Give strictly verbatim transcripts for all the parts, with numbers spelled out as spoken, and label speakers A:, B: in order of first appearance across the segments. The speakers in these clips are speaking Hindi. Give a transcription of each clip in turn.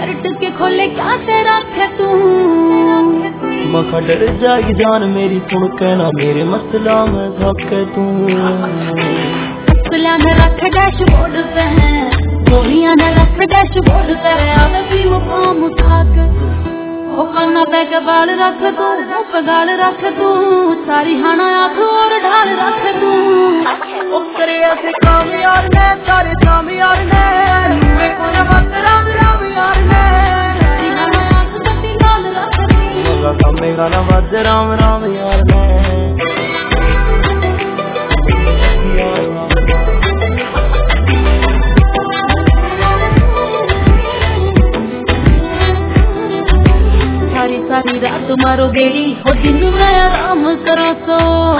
A: शर्ट के खोले क्या तेरा खे तू
B: मखा डर जाएगी जान मेरी सुन के ना मेरे मसला में थके तू
A: मसला में रख डैशबोर्ड पे है गोलियां न रख डैशबोर्ड पे आवे भी मुकाम उठा के ओ कन्ना पे के बाल रख तू मुंह गाल रख तू सारी हाना आँख और ढाल रख तू
B: ओ करे ऐसे काम यार ने सारे काम यार ने मैं कोना बात राम राम यार ने
A: सारी हाना आँख कटी लाल रख तू
B: मगा कमेगा ना बात राम राम यार ने सारी सारी रात मारो बेड़ी हो दिन में आराम करो सो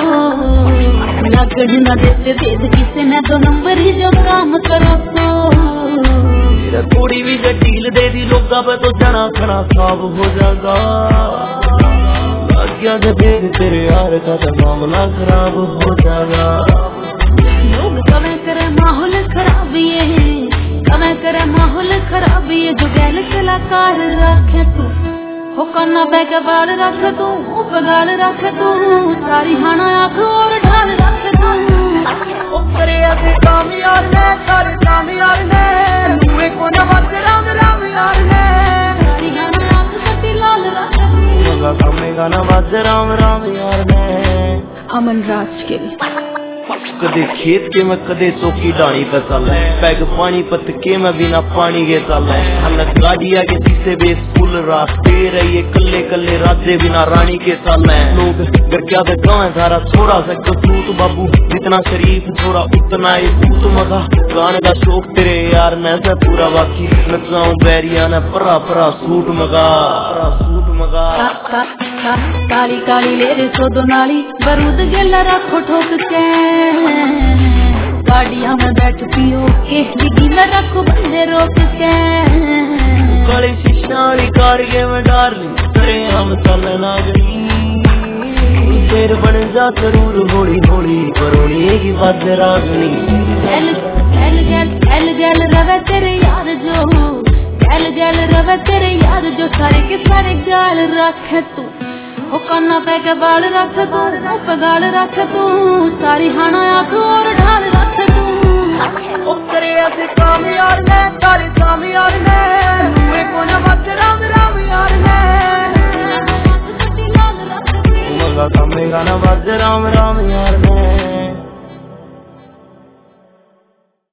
B: लगन न देते भेद किसे ने दो नंबर ही जो काम करो सो मेरा थोड़ी भी जो डील दे दी लोगा पे तो जना खना साफ हो जाएगा क्या जब तेरे यार का तो मामला खराब हो जाएगा
A: लोग कमें करे माहौल खराब ये कमें करे माहौल खराब ये जो गैल कलाकार रखे तू हो कन्ना पे के बाल रख तू मुंह गाल रख तू सारी हाना आँख और ढाल रख तू
B: ओ करे ऐसे काम यार ने सारे काम यार ने मुझे कोना बात राम राम यार ने
A: सारी हाना आँख कटी लाल रख तू
B: मगा कमेगा ना बात राम राम यार ने
A: अमन राज के
B: कदे खेत के मैं कदे चौकी डाणी पे चल पैग पानी पत के मैं बिना पानी के चल अलग गाड़िया के शीशे बेस फुल रास्ते रहिए कल्ले कल्ले राजे बिना रानी के चल लोग घर क्या गाँव है सारा छोड़ा सकते तू बाबू जितना शरीफ छोड़ा उतना ही तू मगा गाने का शौक तेरे यार ने से पूरा बाकी नचाऊं बैरिया ने परा परा सूट मगा सूट मगा
A: काली काली ले रे सो दो नाली बरूद गेला रखो ठोक के गाड़िया में बैठ पियो के डिग्गी में रखो बंदे रोक के
B: काली शिशाली कार के में डार्लिंग तेरे हम चलना गई तेरे बन जा जरूर होली होली करोनी की बात रागनी
A: गैल गैल गैल गैल गैल रवे तेरे यार जो गैल गैल रवे तेरे यार जो सारे के सारे गाल रखे तू हो कन्ना पे के बाल रख तू मुंह गाल रख तू सारी हाना आँख और ढाल रख तू
B: ओ करे ऐसे काम यार ने सारे काम यार ने मुझे कोना बात राम राम यार ने मगा कमेगा ना बात राम राम यार ने